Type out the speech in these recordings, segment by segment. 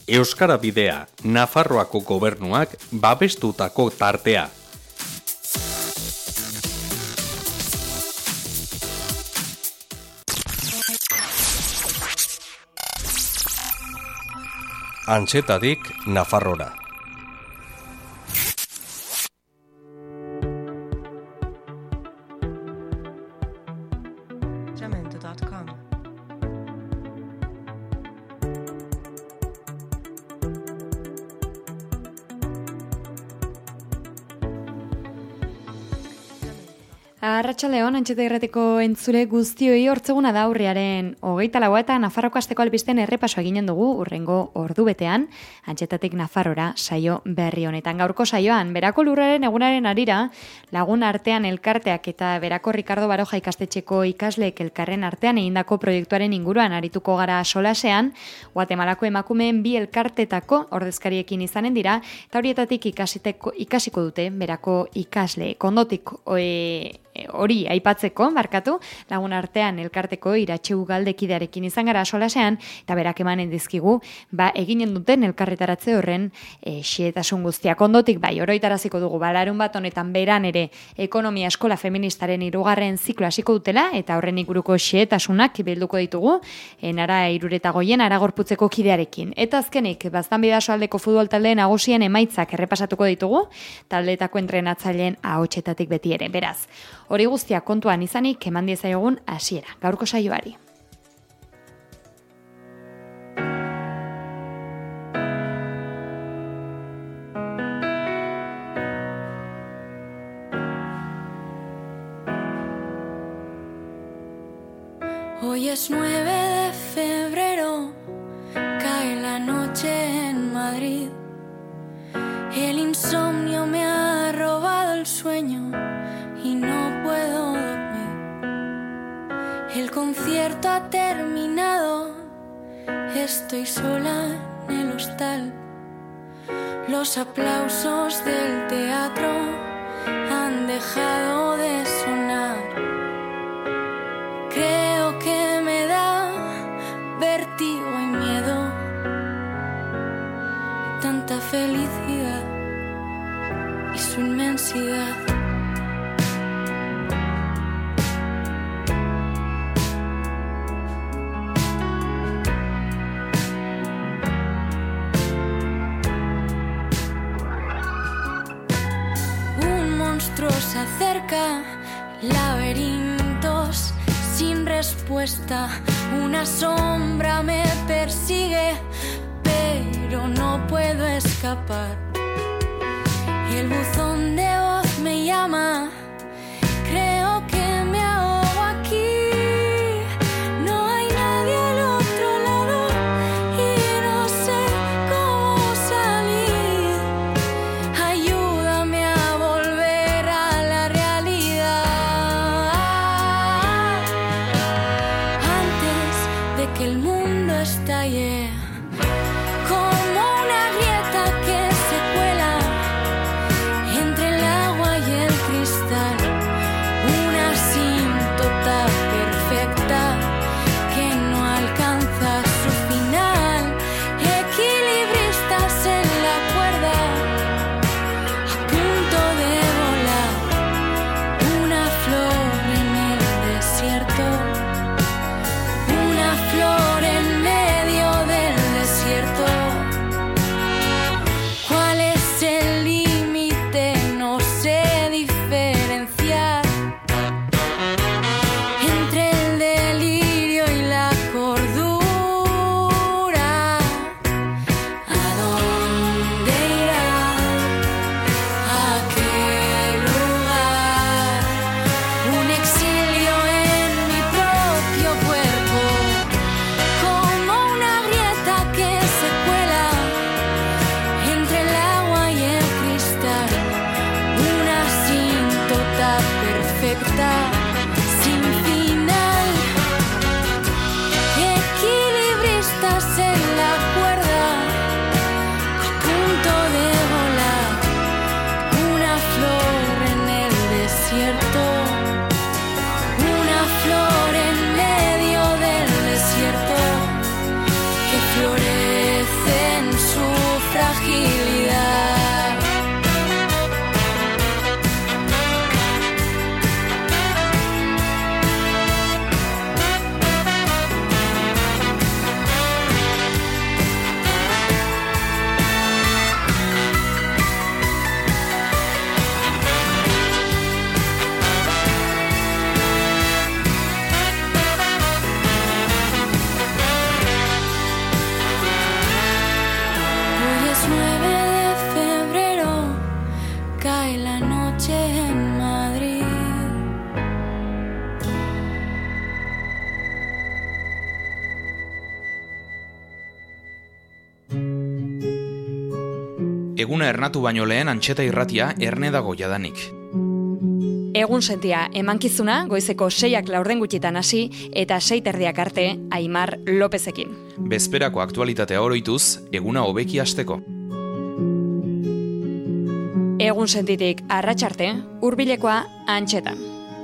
Euskara Bidea, Nafarroako gobernuak babestutako tartea. Antxetadik Nafarrora. Arratsaldeon, Antxeta Irratiko entzule guztioi, hortzeguna da urriaren 24 eta Nafarroko asteko albisten errepaso eginen dugu urrengo ordubetean, Antxetatik Nafarrora saio berri honetan. Gaurko saioan, Berako Lurraren egunaren harira, Lagun Artean elkarteak eta Berako Ricardo Baroja ikastetxeko ikasleek elkarren artean egindako proiektuaren inguruan arituko gara solasean, Guatemalako emakumeen bi elkartetako ordezkariekin izanen dira, eta horietatik ikasiko dute Berako ikasleek. Ondotik hori aipatzeko, Lagun Artean elkarteko Iratxe Ugaldekidearekin izan gara solasean, eta berak emanen dizkigu, eginen duten elkarretaratze horren xehetasun guztiak. Ondotik, oroitaraziko dugu, larun bat honetan beran ere ekonomia eskola feministaren 3. ziklo hasiko dutela, eta horren inguruko xehetasunak bilduko ditugu, Nara Iruretagoien Aragorputzeko kidearekin. Eta azkenik, Baztan Bidasoaldeko futbol taldeen nagusien emaitzak errepasatuko ditugu, taldeetako entrenatzaileen ahotsetatik beti ere. Beraz, hori guztia kontuan izanik eman diezaiogun hasiera gaurko saioari. Hoy es 9 de febrero, cae la noche en Madrid. El insomnio me ha robado el sueño y no puedo dormir. El concierto ha terminado, estoy sola en el hostal. Los aplausos del teatro han dejado de sonar. Creo que me da vértigo y miedo, tanta felicidad y su inmensidad. Un monstruo se acerca, laberintos sin respuesta. Una sombra me persigue, pero no puedo escapar. El buzón de voz me llama, creo que me ahogo aquí. No hay nadie al otro lado y no sé cómo salir. Ayúdame a volver a la realidad antes de que el mundo estalle. Entre el Eguna ernatu baino lehen Antxeta irratia erne dago jadanik. Egun sentia emankizuna goizeko 6ak laurden gutxitan hasi eta 6:30 arte Aimar Lopezekin. Bezperako aktualitatea oroituz, eguna hobeki hasteko. Egun sentitik arratsarte, hurbilekoa Antxetan.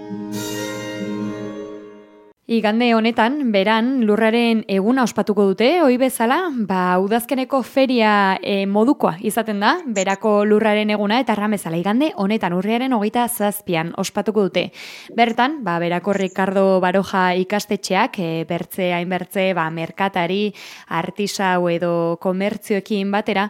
Igande honetan, beran, lurraren eguna ospatuko dute, ohi bezala, udazkeneko feria modukoa izaten da, berako lurraren eguna, eta erran bezala, igande honetan, urriaren 27an ospatuko dute. Bertan, berako Ricardo Baroja ikastetxeak, hainbertze, merkatari, artisau edo komertzioekin batera,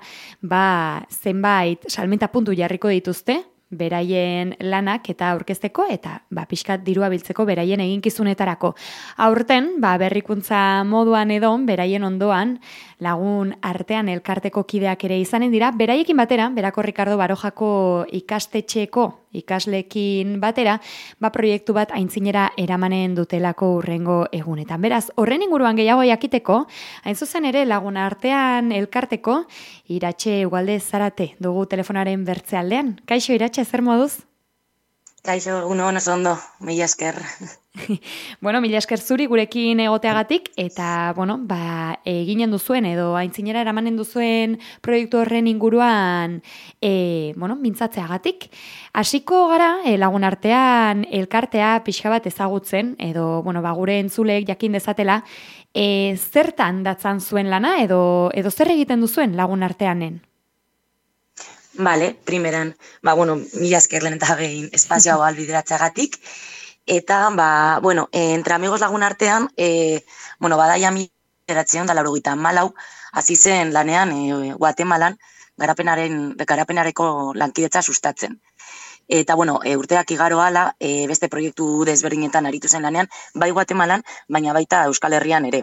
zenbait salmenta puntu jarriko dituzte, beraien lanak eta aurkezteko eta pixkat dirua biltzeko beraien eginkizunetarako. Aurten, berrikuntza moduan edo, beraien ondoan, lagun artean elkarteko kideak ere izanen dira, beraiekin batera, berako Ricardo Barojako ikastetxeko ikaslekin batera, proiektu bat aintzinera eramanen dutelako urrengo egunetan. Beraz, horren inguruan gehiago jakiteko, hain zuzen ere lagun artean elkarteko, Iratxe Ugalde Zarate dugu telefonaren bertzealdean. Kaixo, Iratxe, zer moduz? Kaixo, egun oso ondo, mila esker. Mila esker zuri gurekin egoteagatik, eta, eginen duzuen, edo aintzinera eramanen duzuen proiektu horren inguruan, mintzatzeagatik. Hasiko gara, lagun artean elkartea pixka bat ezagutzen, edo, gure entzuleek jakin dezatela, zertan datzan zuen lana, edo zer egiten duzuen lagun arteanen? Vale, primeran, mila esker lehen eta gehin espazio hau albideratzeagatik, eta, entre amigos lagun artean, badaia mila da laurogeita malau, hasi zen lanean Guatemalan garapenareko lankidetza sustatzen. Eta, urteak igaro ala, beste proiektu desberdinetan aritu zen lanean, bai Guatemalan, baina baita Euskal Herrian ere.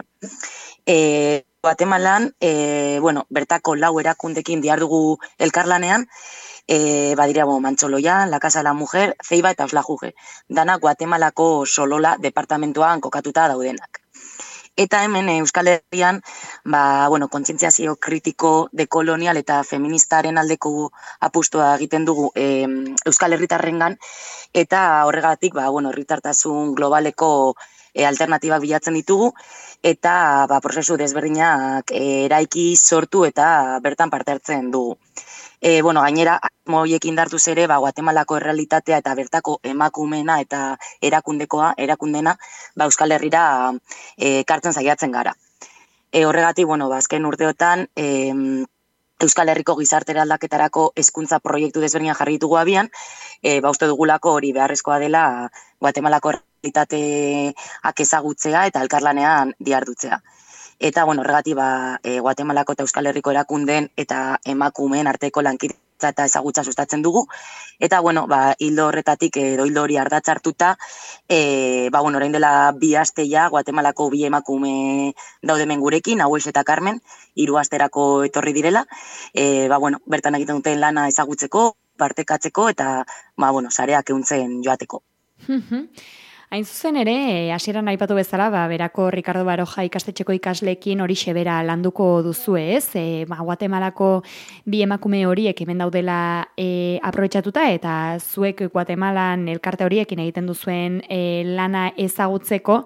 Guatemalan, bertako 4 erakundekin dihardugu elkarlanean, badira Mantzoloia, La Casa de la Mujer, Ceiba eta Oslajuge. Dana Guatemalako Solola departamentuan kokatuta daudenak. Eta hemen Euskal Herrian, kontzientziazio kritiko, dekolonial eta feministaren aldeko apustua egiten dugu Euskal Herritarrengan, eta horregatik, herritartasun globaleko alternatibak bilatzen ditugu, eta prozesu desberdinak eraiki sortu eta bertan parte hartzen dugu. Gainera, moiekin dartuz ere, Guatemalako errealitatea eta bertako emakumeena eta erakundena, Euskal Herrira kartzen saiatzen gara. Horregatik, azken urteotan, Euskal Herriko gizartera aldaketarako hezkuntza proiektu desberdinak jarri ditugu abian, uste dugulako hori beharrezkoa dela Guatemalako errealitateak ezagutzea eta elkarlanean dihardutzea. Eta, horregatik, Guatemalako eta Euskal Herriko erakundeen eta emakumeen arteko lankidetza eta ezagutza sustatzen dugu. Eta, hildo horretatik edo hildo hori ardatz hartuta, orain dela 2 aste ja, Guatemalako 2 emakume daudemen gurekin, Haues eta Carmen, 3 asterako etorri direla. Bertan egiten duten lana ezagutzeko, partekatzeko eta, sareak ehuntzen joateko. Hain zuzen ere, hasieran aipatu bezala, berako Ricardo Baroja ikastetxeko ikasleekin hori xebera landuko duzu ez, Guatemalako 2 emakume horiek hemen daudela aprobetxatuta, eta zuek Guatemalan elkarte horiekin egiten duzuen lana ezagutzeko,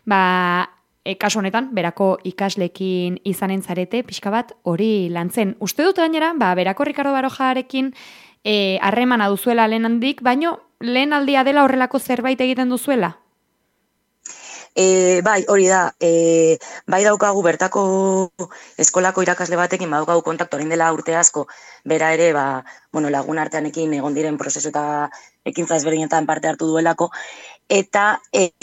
kasu honetan, berako ikasleekin izanen zarete, pixka bat hori lantzen. Uste dut gainera, berako Ricardo Barojarekin harremana duzuela lehenandik, baino lehen aldia dela horrelako zerbait egiten duzuela? Bai, hori da. Bai daukagu bertako eskolako irakasle batekin, badaukagu kontaktu orain dela urte asko, bera ere, lagun arteanekin egon diren prozesu eta ekintza ezberdinetan parte hartu duelako, eta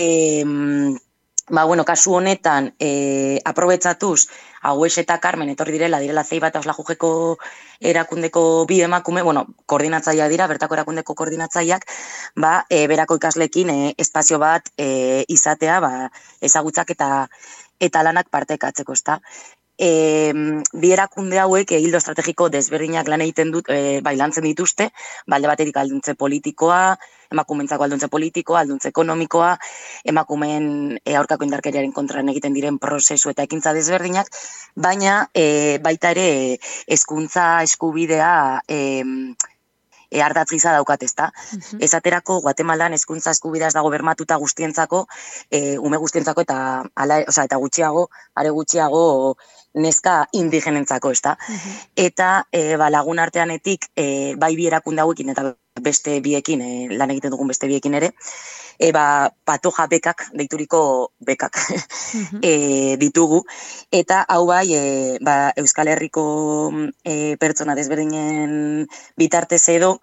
kasu honetan aprobetxatuz Haues eta Carmen etorri direla Ceiba eta Oslajugeko erakundeko 2 emakume, koordinatzaileak dira, bertako erakundeko koordinatzaileak, berako ikaslekin espazio bat izatea, ezagutzak eta lanak partekatzeko, ezta. bi erakunde hauek hildo estrategiko desberdinak lan egiten lantzen dituzte, alde batetik alduntze politikoa, emakumeentzako alduntze politikoa, alduntze ekonomikoa, emakumeen aurkako indarkeriaren kontran egiten diren prozesu eta ekintza desberdinak, baina baita ere hezkuntza eskubidea ardatz gisa daukat, ezta. Esaterako Guatemalan hezkuntza eskubidea ez dago bermatuta guztientzako, ume guztientzako eta gutxiago, are gutxiago neska indigenentzako, ezta. Eta lagun arteanetik bai bi erakunde hauekin eta beste biekin, lan egiten dugun beste biekin ere, patoja bekak, deituriko bekak ditugu. Eta hau bai, Euskal Herriko pertsona desberdinen bitartez edo,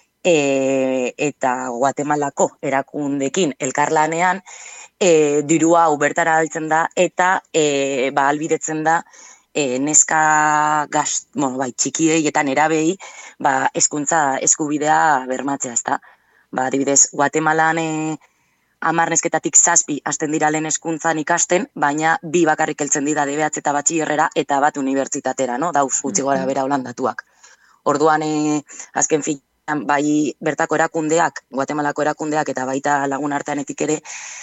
eta Guatemalako erakundekin elkarlanean, dirua hau bertara altzen da, eta albidetzen da, neska txikiei eta nerabei hezkuntza eskubidea bermatzea, ezta. Adibidez, Guatemalan 10 nesketatik 7 hasten dira lehen hezkuntzan ikasten, baina 2 bakarrik heltzen dira DBH eta batxillerrera eta bat unibertsitatera, no? Dauz gutxi gora bera holandatuak. Orduan, azken finean, bai bertako erakundeak, Guatemalako erakundeak eta baita lagun arteanetik ere,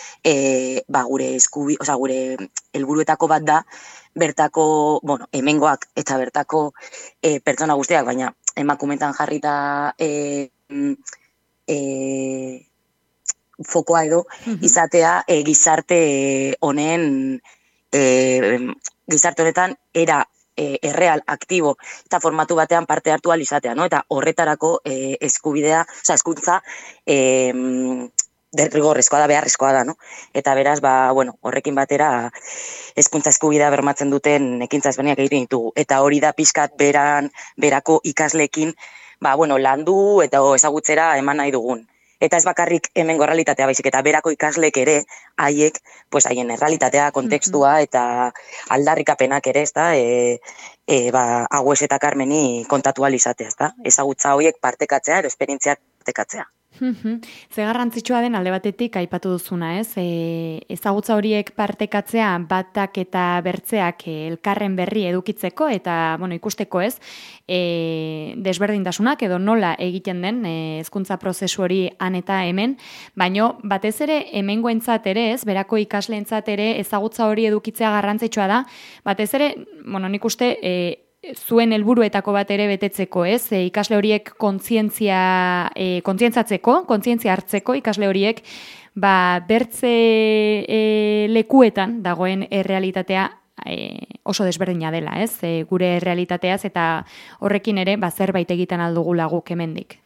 gure helburuetako bat da, bertako, hemengoak eta bertako pertsona guztiak, baina emakumetan jarrita fokoa edo izatea gizarte honetan era erreal, aktibo eta formatu batean parte hartu ahal izatea, no? Eta horretarako eskubidea, hezkuntza derrigorrezkoa da, beharrezkoa da, no? Eta beraz, horrekin batera hezkuntza eskubidea bermatzen duten ekintza ezberdinak egiten ditugu. Eta hori da pixkat berako ikasleekin, landu eta ezagutzera eman nahi dugun. Eta ez bakarrik hemengo errealitatea baizik, eta berako ikaslek ere, haien errealitatea, kontekstua eta aldarrikapenak ere, ezta, Agües eta Carmeni kontatu ahal izatea, ezta, ezagutza horiek partekatzea, edo esperientziak partekatzea. Ze garrantzitsua den alde batetik aipatu duzuna, ez? Ezagutza horiek partekatzea batak eta bertzeak elkarren berri edukitzeko eta, ikusteko, ez? Desberdintasunak edo nola egiten den hezkuntza prozesu hori han eta hemen, baino batez ere hemengoentzat ere, ez? Berako ikasleentzat ere ezagutza hori edukitzea garrantzitsua da. Batez ere, nik uste zuen helburuetako bat ere betetzeko, ez? Ikasle horiek kontzientzia hartzeko ikasle horiek bertze lekuetan dagoen errealitatea oso desberdina dela, ez? Gure errealitateaz eta horrekin ere zerbait egiten aldugula guk hemendik.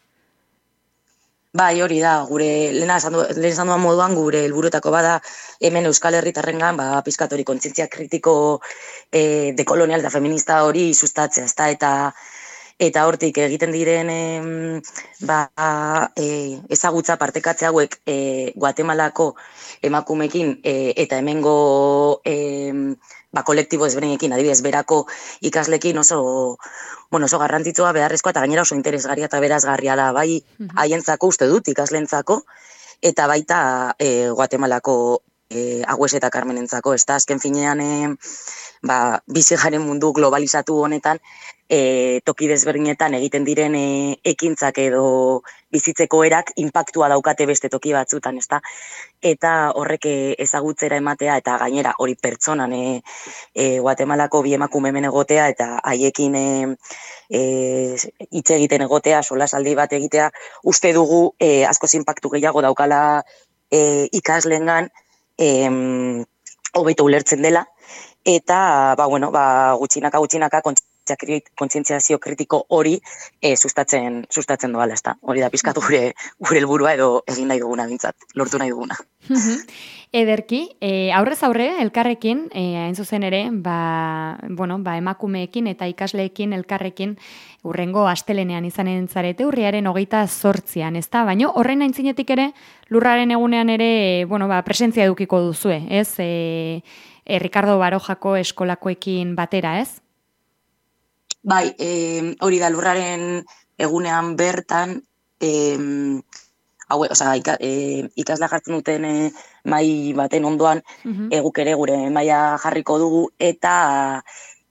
Bai, hori da, gure lehen esan duan moduan gure helburuetako bada hemen Euskal Herritarrengan pizkat hori kontzientzia kritiko dekolonial eta feminista hori sustatzea, ezta, eta hortik egiten diren ezagutza partekatze hauek Guatemalako emakumeekin eta hemengo kolektibo ezberdinekin, adibidez, berako ikaslekin oso garrantzitsua, beharrezkoa eta gainera oso interesgarria eta berazgarria da, bai haientzako uste dut ikasleentzako eta baita Guatemalako Agües eta Carmenentzako, ezta, azken finean bizi garen mundu globalizatu honetan toki desberdinetan egiten diren ekintzak edo bizitzeko erak inpaktua daukate beste toki batzutan, ezta? Eta horrek ezagutzera ematea eta gainera hori pertsonan Guatemalako bi emakume hemen egotea eta haiekin hitz egiten egotea, solasaldi bat egitea, uste dugu askoz inpaktu gehiago daukala ikasleengan hobeto ulertzen dela eta gutxinaka kontzientziazio kritiko hori sustatzen doala, ezta. Hori da pizkatu gure helburua edo egin nahi duguna bintzat, lortu nahi duguna. Ederki, aurrez aurre elkarrekin, hain zuzen ere, emakumeekin eta ikasleekin elkarrekin urrengo astelenean izanen zarete, urriaren 28an, ezta? Baina horren aintzinetik ere, lurraren egunean ere, presentzia edukiko duzue, ez? Ricardo Barojako eskolakoekin batera, ez? Bai, hori da lurraren egunean bertan, ikasla jartzen duten mai baten ondoan, guk ere gure maila jarriko dugu, eta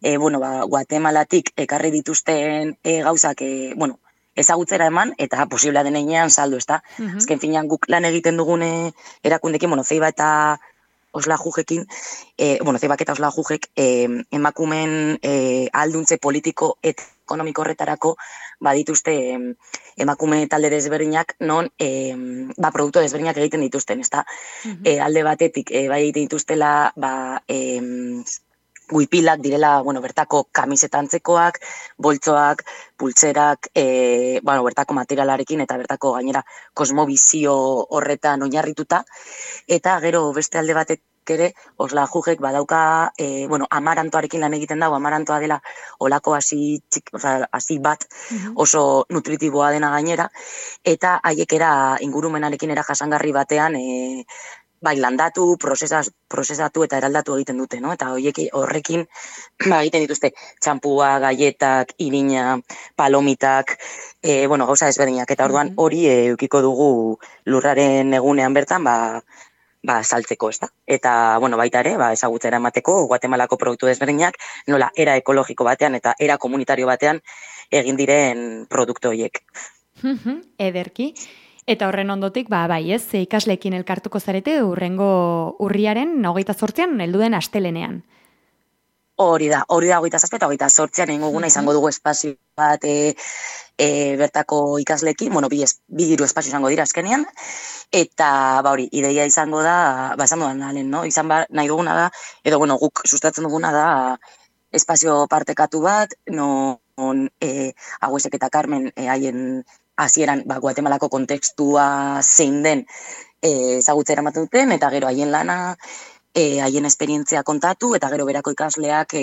Guatemalatik ekarri dituzten gauzak, ezagutzera eman, eta posiblea den heinean saldu, ezta? Azken finean guk lan egiten dugune erakundekin, Ceiba eta Oslajujekin, Ceibak eta Oslajujek emakumen alduntze politiko eta ekonomiko horretarako badituzte emakume talde desberdinak non produktu desberdinak egiten dituzten, ezta? Alde batetik bai egiten dituztela guipilak direla, bertako kamiseta antzekoak, boltsoak, pultzerak, bertako materialarekin eta bertako gainera kosmobizio horretan oinarrituta, eta gero beste alde batetik ere, Oslajujek badauka, amarantoarekin lan egiten dago, amarantoa dela olako hasi bat oso nutritiboa dena gainera, eta haiekera ingurumenarekin era jasangarri batean, landatu, prozesatu eta eraldatu egiten dute, no? Eta horrekin egiten dituzte txampua, gaietak, irina, palomitak, gauza ezberdinak, eta orduan hori eukiko dugu lurraren egunean bertan, saltzeko, ez da? Eta, baita ere, ezagutzera emateko, Guatemalako produktu desberdinak, nola era ekologiko batean eta era komunitario batean egin diren produktu horiek. Ederki. Eta horren ondotik, ikasleekin elkartuko zarete hurrengo urriaren 28an heldu den astelenean. Hori da 27 eta 28an egingo izango dugu espazio bat bertako ikasleekin, bi hiru espazio izango dira azkenean, eta ideia izango da, esan dudan lehen, no? Izan nahi duguna da, edo guk sustatzen duguna da espazio partekatu bat, non Agüesek eta Carmen haien hasieran Guatemalako kontekstua zein den ezagutzera ematen duten, eta gero haien lana, haien esperientzia kontatu, eta gero berako ikasleak,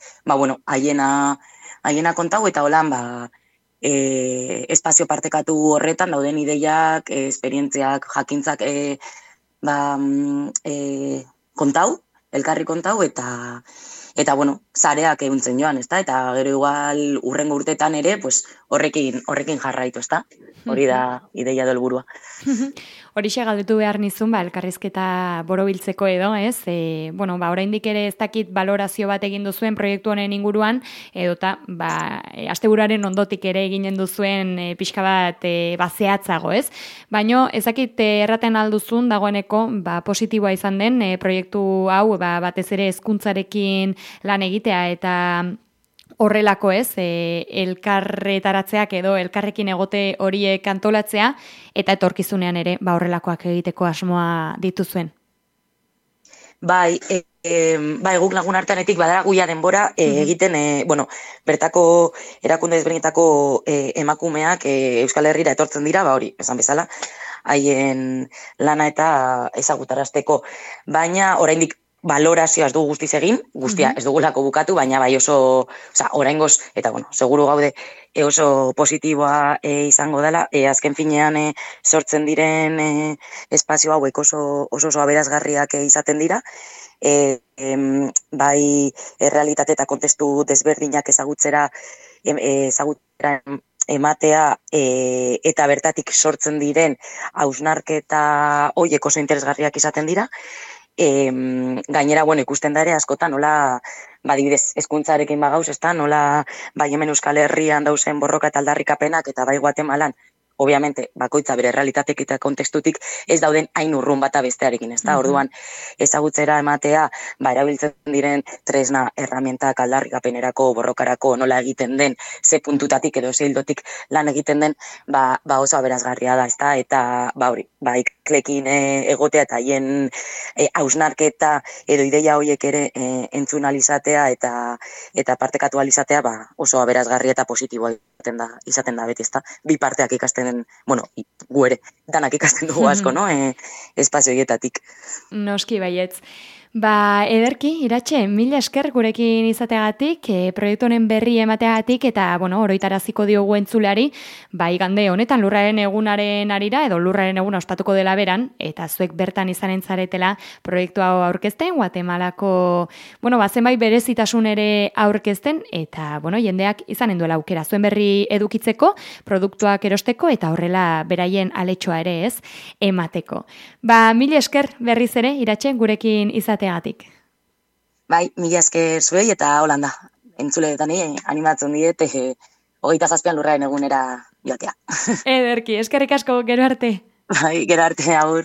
haiena kontatu, eta holan, espazio partekatu horretan dauden ideiak, esperientziak, jakintzak elkarri kontau, eta zareak ehuntzen joan, ezta? Eta gero igual urrengo urtetan ere, horrekin jarraitu, ezta? Hori da ideia do helburua. Horixe galdetu behar nizun, elkarrizketa borobiltzeko edo, ez? Oraindik ere ez dakit balorazio bat egin duzuen proiektu honen inguruan, edota, asteburaren ondotik ere eginen duzuen pixka bat zehatzago, ez? Baino, ez dakit erraten alduzun dagoeneko, positiboa izan den proiektu hau, batez ere hezkuntzarekin lan egitea eta horrelako, ez, elkarretaratzeak edo elkarrekin egote horiek antolatzea, eta etorkizunean ere horrelakoak egiteko asmoa dituzuen. Guk lagun arteanetik badara guia denbora egiten, bertako erakunde ezberdinetako emakumeak Euskal Herrira etortzen dira, esan bezala, haien lana eta ezagutarazteko, baina oraindik balorazioa ez dugu guztiz egin, guztia ez dugulako bukatu, baina oso, oraingoz, eta seguru gaude oso positiboa izango dela, azken finean sortzen diren espazio hauek oso aberazgarriak izaten dira, bai errealitate eta kontestu desberdinak ezagutzera ematea eta bertatik sortzen diren hausnarketa horiek oso interesgarriak izaten dira. Gainera, ikusten da ere askotan nola, adibidez, hezkuntzarekin bagauz, ezta, nola bai hemen Euskal Herrian dauzen borroka eta aldarrikapenak eta bai Guatemalan, obviamente, bakoitza bere realitatek eta kontestutik ez dauden hain urrun bata bestearekin, ezta? Orduan, ezagutzera ematea, erabiltzen diren tresna erramientak aldarrikapenerako, borrokarako, nola egiten den, ze puntutatik edo ze hildotik lan egiten den, oso aberazgarria da, ezta? Eta, ikasleekin egotea eta haien hausnarketa edo ideia horiek ere entzun alizatea eta partekatu alizatea, oso aberazgarria eta positiboa izaten da beti, ezta? Bi parteak ikasten, gu ere, danak ikasten dugu asko, no? Espazio hietatik. Noski baietz. Ederki, Iratxe, mila esker gurekin izateagatik, proiektu honen berri emateagatik, eta, oroitaraziko diogu entzuleari, igande honetan lurraren egunaren arira, edo lurraren eguna ospatuko dela beran, eta zuek bertan izanen zaretela proiektu hau aurkezten, Guatemalako, zenbait berezitasun ere aurkezten, eta, jendeak izanen duela aukera, zuen berri edukitzeko, produktuak erosteko, eta horrela beraien aletxoa ere ez, emateko. Mila esker berriz ere, Iratxe, gurekin izateagatik. Mila esker zuei eta holanda. entzuleetan animatzen diet, 27 lurraren egunera joatea. Ederki, eskerrik asko, gero arte. Bai, gero arte, agur.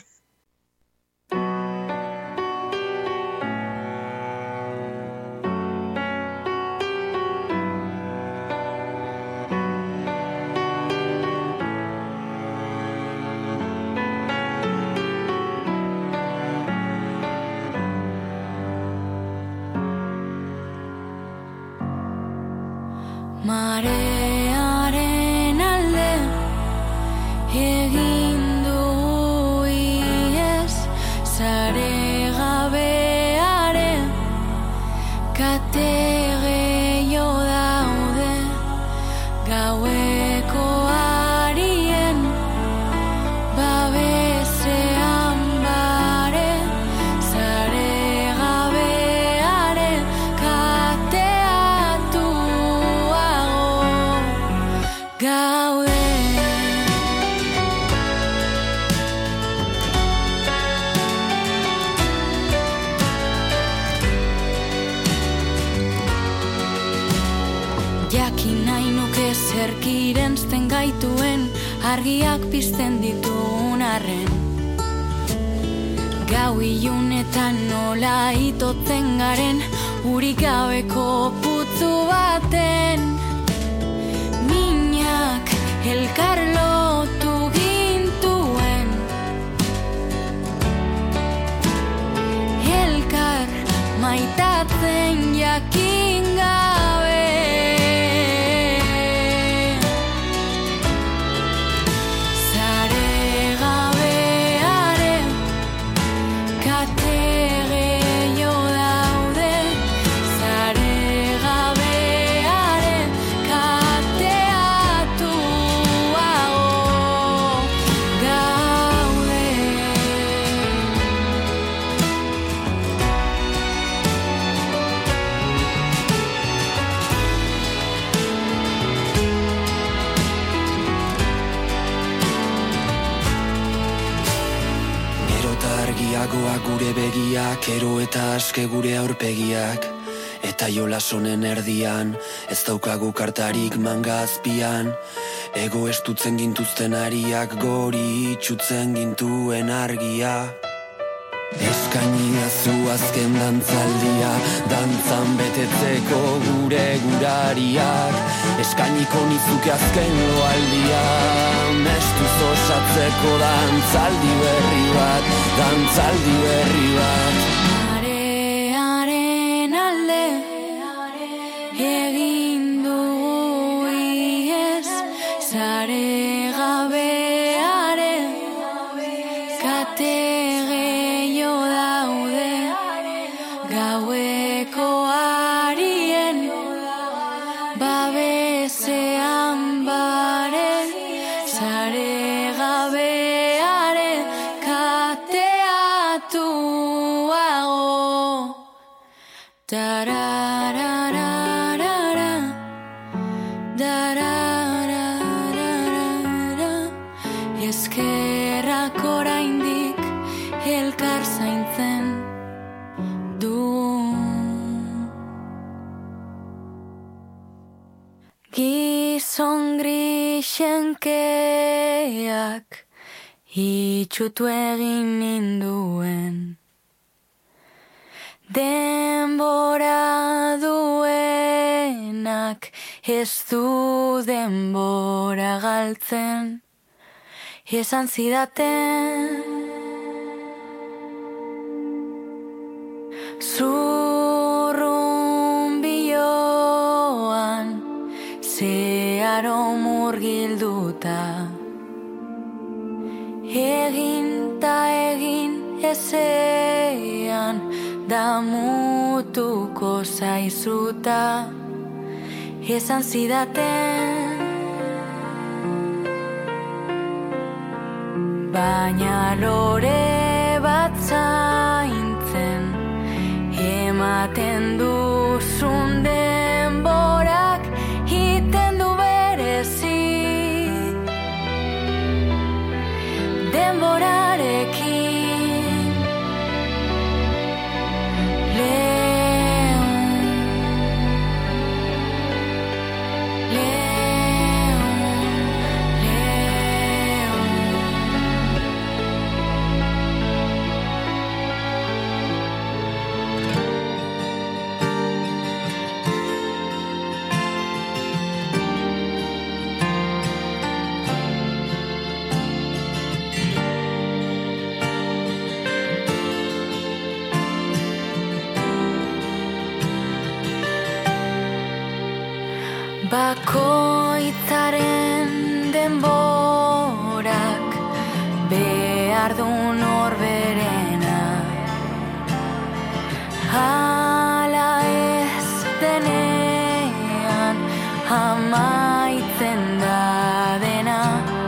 Marearen alde egin du iez, sare gabearen kate gehiago daude, gaueko arien babesean bare, sare gabearen gaude. Jakin nahi nuke zerkirentzten gaituen, argiak pizten ditun arren. Gau ilunetan nola itotzen garen, urik gabeko putzu baten. Elkar lotu gintuen, elkar maitatzen jakin gabe. Sare gabearen kate gehiago daude, sare gabearen kateatu Argiagoak gure begiak, ero eta aske gure aurpegiak. Eta jolasonen erdian, ez daukagu kartarik manga azpian. Ego estutzen gintuzten ariak, gori itxutzen gintuen argia. Eskainiazu azken dantzaldia, dantzan betetzeko gure gurariak. Eskainiko nizuke azken loaldia, mestuz osatzeko dantzaldi berri bat, dantzaldi berri bat. Marearen alde egin du iez, sare gabearen kate gaueko arien babesean bare, sare gabearen kateatuago. Dararararara, dararararara, eskerrak oraindik elkar zaintzen du. Gizon grisenkeak itxutu egin ninduen, denbora duenak ez du denbora galtzen, esan zidaten zurrunbioan zeharo murgilduta, egin ta egin ezean damutuko zaizuta, esan zidaten, baina lore bat zaintzen ematen duzun denborak iten du berezi, denborarekin lehen Bakoitzaren denborak behar du norberena. Hala ez denean amaitzen da dena.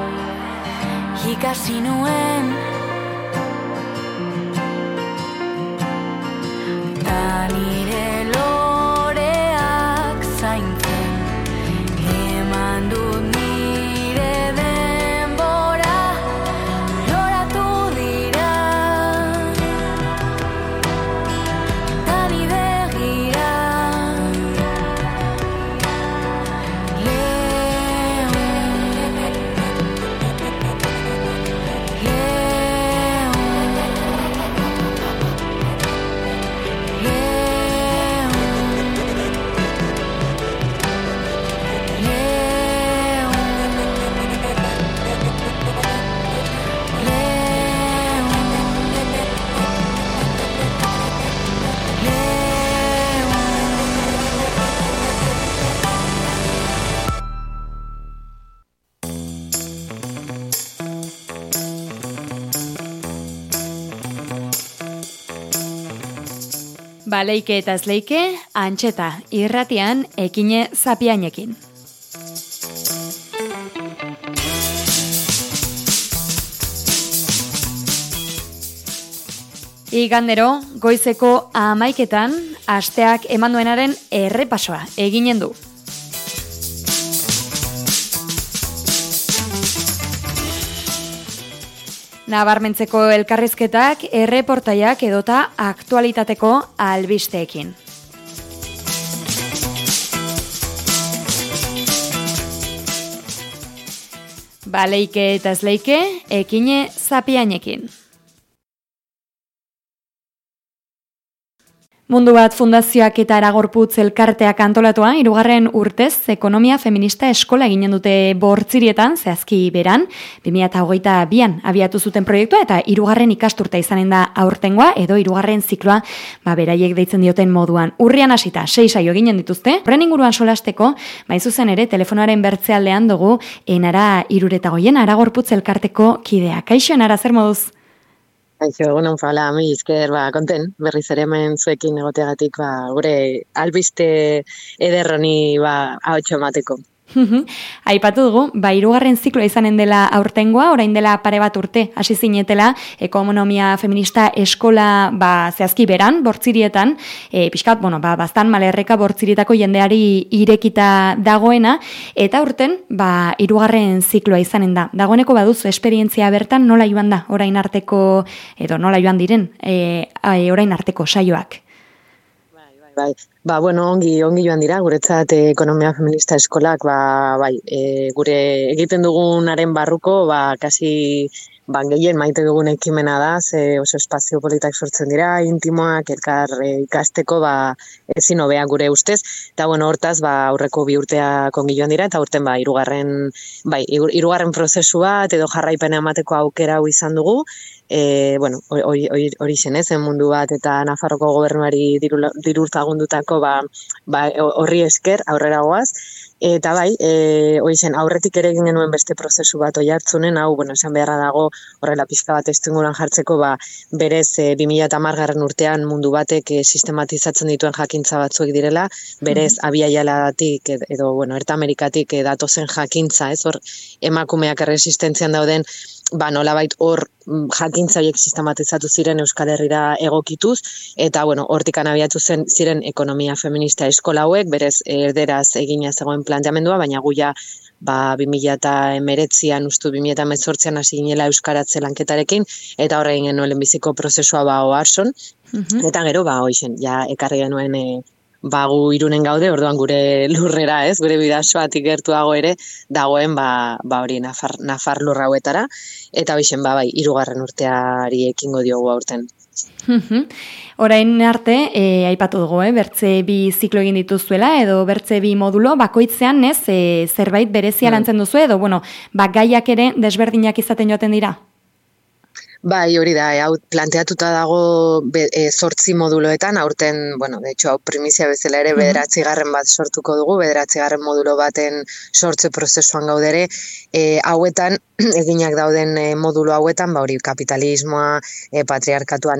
Ikasi nuen ta nire loreak zaintzen. Eman dut nire denbora, loratu dira ta ni begira. Baleike eta ezleike, Antxeta, irratian ekine zapiainekin. Igandero, goizeko 11:00 asteak eman duenaren errepasoa eginen du. Nabarmentzeko elkarrizketak, erreportaiak edota aktualitateko albisteekin. Baleike eta ezleike, ekine zapiainekin. Mundu Bat Fundazioak eta Aragorputz elkarteak antolatua, 3. urtez ekonomia feminista eskola eginen dute Bortzirietan, zehazki beran, 2022an abiatu zuten proiektua eta 3. ikasturta izanen da aurtengoa, edo 3. zikloa, beraiek deitzen dioten moduan. Urrian hasita 6 saio eginen dituzte, horren inguruan solasteko, zuzen ere telefonoaren bertzealdean dugu, Enara 309 Aragorputz elkarteko kidea. Kaixo, Enara, zer moduz? Aixo, egunon fala, mi izker, konten, berriz ere hemen zuekin egoteagatik, gure albiste ederroni, ahotxo emateko. Aipatu dugu, 3. zikloa izanen dela aurtengoa, orain dela pare bat urte, hasi zinetela, ekonomia feminista eskola, zehazki beran, Bortzirietan, pixkat, bastan malerreka Bortzirietako jendeari irekita dagoena, eta urten, 3. zikloa izanen da. Dagoeneko baduzu esperientzia bertan, nola joan da, orain arteko, edo nola joan diren, orain arteko saioak? Ongi joan dira, guretzat ekonomia feminista eskolak, gure egiten dugunaren barruko, kasi gehien maite dugun ekimena da, ze oso espazio politak sortzen dira, intimoak, elkar ikasteko, ezin hobea gure ustez, eta hortaz, aurreko 2 urteak ongi joan dira, eta urten, hirugarren prozesu bat, edo jarraipena emateko aukera hau izan dugu, hori zen, Mundu Bat eta Nafarroko gobernuari dirurtagundutako horri esker aurrera goaz. Eta hori zen, aurretik ere egin genuen beste prozesu bat oihartzunen, hau, esan beharra dago horrela pixka bat testuinguruan jartzeko, berez 2010 urtean Mundu Batek sistematizatzen dituen jakintza batzuek direla, berez Abiaialatik edo, Erta Amerikatik datozen jakintza, hor emakumeak erresistentzian dauden, nolabait hor jakintza horiek sistematizatu ziren Euskal Herrira egokituz, eta hortikan abiatu ziren ekonomia feminista eskola hauek, berez erderaz egina zegoen planteamendua, baina guia 2019an, ustu 2018an hasi ginela euskaratze lanketarekin, eta horre egin genuen lehenbiziko prozesua oharson, eta gero, hoixen, ja ekarri genuen gu Irunen gaude, orduan gure lurrera, gure bidasoatik gertuago ere, dagoen, hori Nafar lurra hauetara, eta hoixen, 3. urteari ekingo diogu aurten. Orain arte, aipatu dugu, bertze 2 ziklo egin dituzuela, edo bertze 2 modulo, bakoitzean, zerbait berezia lantzen duzu, edo, gaiak ere desberdinak izaten joaten dira? Bai, hori da, hau planteatuta dago 8 moduloetan, aurten, bueno, de hecho, primizia bezala ere 9. bat sortuko dugu, 9. modulo baten sortze prozesuan gaudere, hauetan, eginak dauden modulo hauetan, hori kapitalismoa, patriarkatua,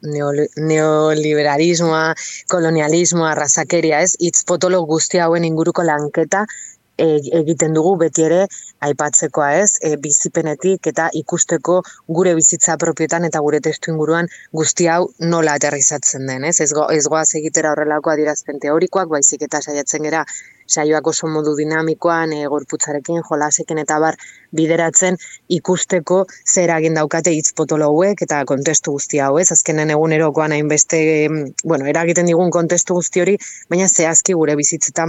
neoliberalismoa, kolonialismoa, arrazakeria, ez, hitz potolo guzti hauen inguruko lanketa egiten dugu beti ere aipatzekoa, ez, bizipenetik eta ikusteko gure bizitza propioetan eta gure testu inguruan guzti hau nola aterrizatzen den, ez goaz egitera horrelako adierazpen teorikoak, baizik eta saiatzen gera saioak oso modu dinamikoan, gorputzarekin, jolasekin eta bar bideratzen ikusteko zer eragin daukate hitz potolo hauek eta kontestu guzti hau, ez? Azkenen egunerokoan hainbeste, eragiten digun kontestu guzti hori, baina zehazki gure bizitzetan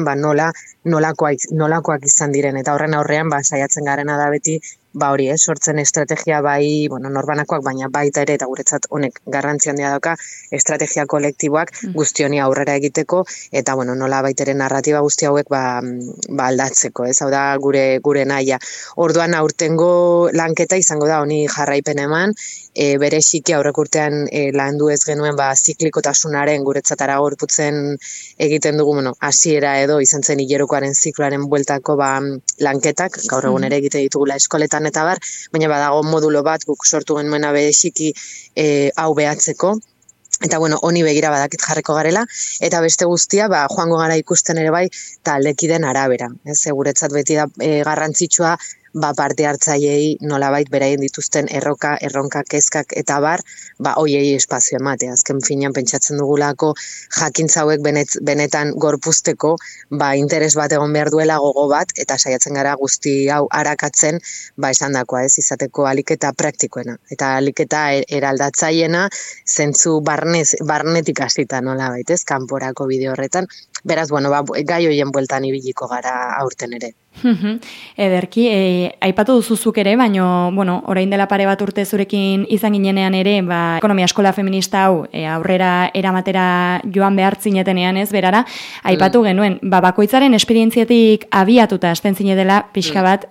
nolakoak izan diren, eta horren aurrean saiatzen garena da beti, hori, sortzen estrategia bai, norbanakoak, baina baita ere, eta guretzat honek garrantzi handia dauka, estrategia kolektiboak guzti honi aurrera egiteko, eta nola baita ere narratiba guzti hauek aldatzeko, ez? Hau da gure nahia. Orduan aurtengo lanketa izango da honi jarraipen eman, bereziki aurrek urtean landu ez genuen ziklikotasunaren guretzatara gorputzen egiten dugu, hasiera edo izan zen hilerokoaren zikloaren bueltako lanketak, gaur egun ere egiten ditugula eskoletan eta bar, baina badago modulo bat guk sortu genuena bereziki hau behatzeko, eta honi begira badakit jarriko garela, eta beste guztia joango gara ikusten ere bai taldekiden arabera, guretzat beti da garrantzitsua parte hartzaileei nolabait beraien dituzten erronka, kezkak eta bar, hoiei espazio ematea. Azken finean pentsatzen dugulako jakintza hauek benetan gorpuzteko, interes bat egon behar duela gogo bat, eta saiatzen gara guzti hau arakatzen, esandakoa, ez izateko aliketa praktikoena. Eta aliketa eraldatzaileena zentzu barnetik hasita nolabait, ez, kanporako bideo horretan. Beraz, gai hoien bueltan ibiliko gara aurten ere. Ederki, aipatu duzuzuk ere, baina, orain dela pare bat urte zurekin izan ginenean ere, ekonomia eskola feminista hau aurrera eramatera joan behar zinetenean ez, berara, aipatu genuen, bakoitzaren esperientziatik abiatuta hasten zinetela pixka bat,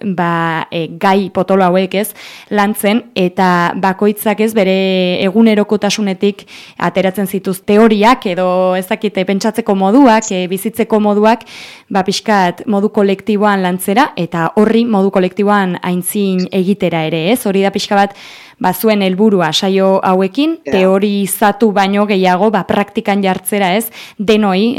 gai potolo hauek ez, lantzen, eta bakoitzak ez, bere egunerokotasunetik ateratzen zituz teoriak, edo ezakite pentsatzeko moduak, bizitzeko moduak, pixkat modu kolektiboan lantzera, eta horri modu kolektiboan aintzin egitera ere, ez? Hori da pixka bat, zuen helburua saio hauekin, teorizatu baino gehiago, praktikan jartzera, ez? Denoi,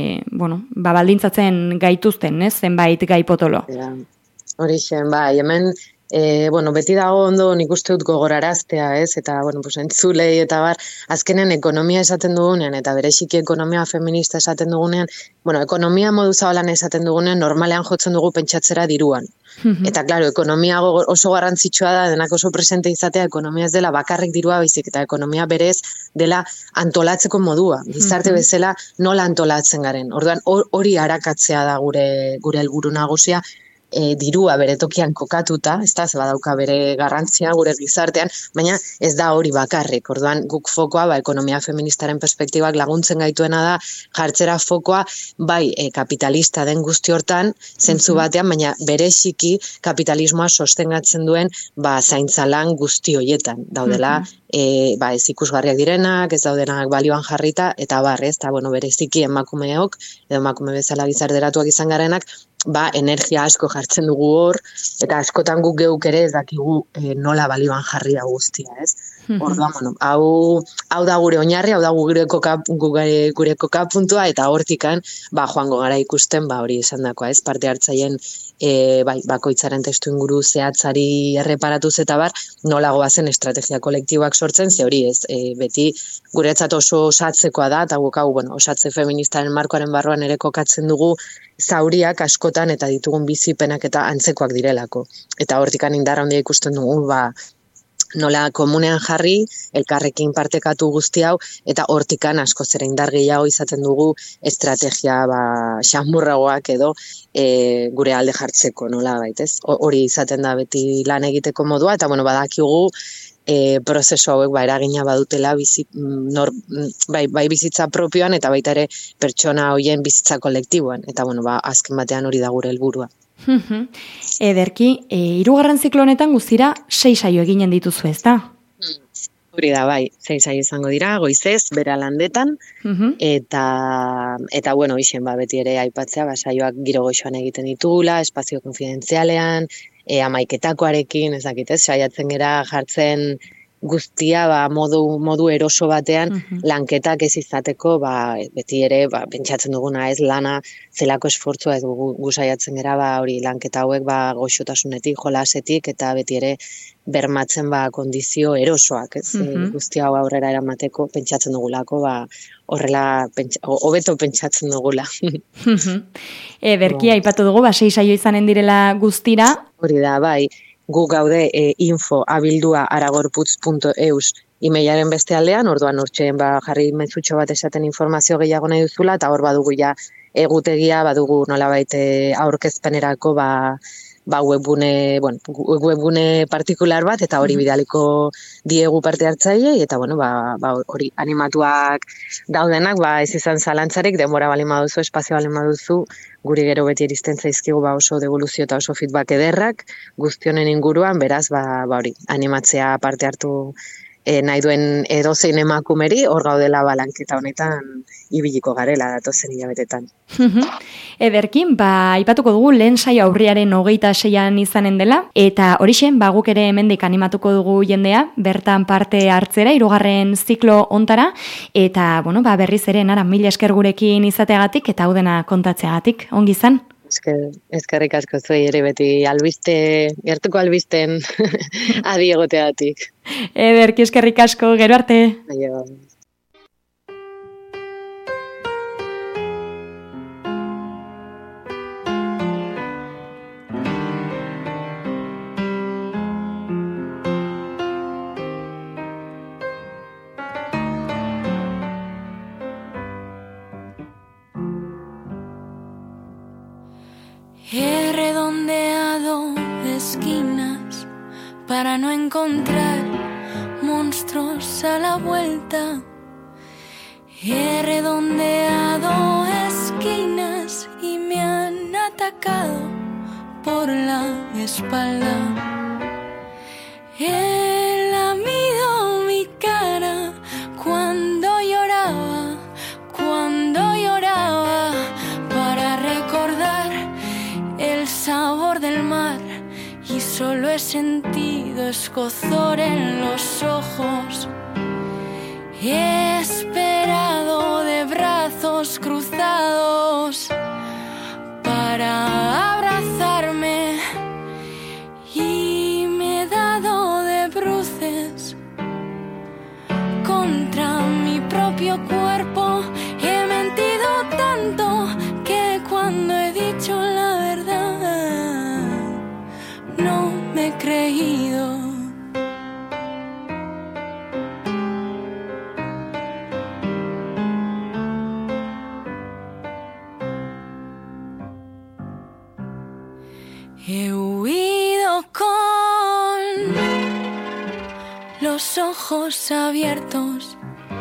baldintzatzen gaituzten, ez? Zenbait gai potolo. Horixen, hemen, beti dago ondo nik uste dut gogoraraztea, ez? Eta, entzulei eta bar, azkenen ekonomia esaten dugunean, eta bereziki ekonomia feminista esaten dugunean, ekonomia modu zabalan esaten dugunean, normalean jotzen dugu pentsatzera diruan. Eta, klaro, ekonomia oso garrantzitsua da, denak oso presente izatea, ekonomia ez dela bakarrik dirua baizik, eta ekonomia berez dela antolatzeko modua. Gizarte bezala nola antolatzen garen. Orduan, hori arakatzea da gure helburu nagusia, dirua bere tokian kokatuta, ez da, badauka bere garrantzia gure gizartean, baina ez da hori bakarrik. Orduan, guk fokoa, ekonomia feministaren perspektibak laguntzen gaituena da, jartzera fokoa, kapitalista den guzti hortan, zentzu batean, baina bereziki kapitalismoa sostengatzen duen, zaintzalan guzti hoietan. Daudela, ez ikusgarriak direnak, ez daudenak balioan jarrita, eta ez, eta bereziki emakumeok, edo emakume bezala gizarteratuak izan garenak, energia asko jartzen dugu hor, eta askotan guk geuk ere ez dakigu nola balioan jarri da guztia, ez? Orduan, hau da gure oinarri, hau da gure kokapuntua, eta hortikan, joango gara ikusten, hori esandakoa, ez? Parte hartzaileen, bakoitzaren testu inguru zehatzari erreparatuz eta bar, nola goazen estrategia kolektiboak sortzen, ze hori ez, beti guretzat oso osatzekoa da, eta guk hau, osatze feministaren markoaren barruan ere kokatzen dugu, zauriak askotan eta ditugun bizipenak eta antzekoak direlako. Eta hortikan indarra handia ikusten dugu, nola komunean jarri, elkarrekin partekatu guzti hau, eta hortikan asko zera indar gehiago izaten dugu estrategia xamurragoak edo gure alde jartzeko, nola baitez. Hori izaten da beti lan egiteko modua, eta badakigu prozesu hauek eragina badutela bizitza propioan eta baita ere pertsona hoien bizitza kolektiboan. Eta azken batean hori da gure helburua. Ederki, 3. ziklo honetan guztira 6 saio eginen dituzu, ezta? Hori da, bai, 6 saio izango dira, goizez, bera landetan, eta bueno, ixen, beti ere aipatzea, saioak giro goxoan egiten ditugula, espazio konfidentzialean, amaiketakoarekin, ezakitez, saiatzen gera jartzen guztia modu eroso batean lanketak ez izateko, beti ere pentsatzen duguna ez lana zelako esfortzua ez gu saiatzen gera hori lanketa hauek goxotasunetik, jolasetik eta beti ere bermatzen kondizio erosoak, ez guztia hau aurrera eramateko pentsatzen dugulako, horrela hobeto pentsatzen dugula. Berkia aipatu dugu, 6 saio izanen direla guztira. Hori da, bai. Gu gaude info@aragorputz.eus emailaren beste aldean, orduan hortxeen jarri mezutxo bat esaten informazio gehiago nahi duzula, eta hor badugu egutegia, badugu nolabait aurkezpenerako webgune partikular bat, eta hori bidaliko diegu parte hartzaile, eta hori animatuak daudenak, ez izan zalantzarik, denbora bali maduzu, espazio bali maduzu, guri gero beti iristen zaizkigu oso devoluzio eta oso feedback ederrak, guztionen inguruan, beraz, hori, animatzea parte hartu nahi duen edozein emakumeri, hor gaudela lanketa honetan ibiliko garela datozen hilabetetan. Berkin, aipatuko dugu lehen saio aurriaren 26an izanen dela, eta horixen, guk ere hemendik animatuko dugu jendea, bertan parte hartzera, 3. ziklo ontara, eta, berriz ere, mila esker gurekin izateagatik, eta hau dena kontatzeagatik, ongi izan? Eskerrik asko zuei ere beti gertuko albisten adi egoteagatik. Berki, eskerrik asko, gero arte. Aio. He redondeado esquinas para no encontrar monstruos a la vuelta. He redondeado esquinas y me han atacado por la espalda. He lamido mi cara cuando lloraba para recordar el sabor del mar, y solo he sentido escozor en los ojos. He esperado de brazos cruzados para abrazarme y me he dado de bruces contra mi propio cuerpo. He mentido tanto que cuando he dicho la verdad no me he creído. He huido con los ojos abiertos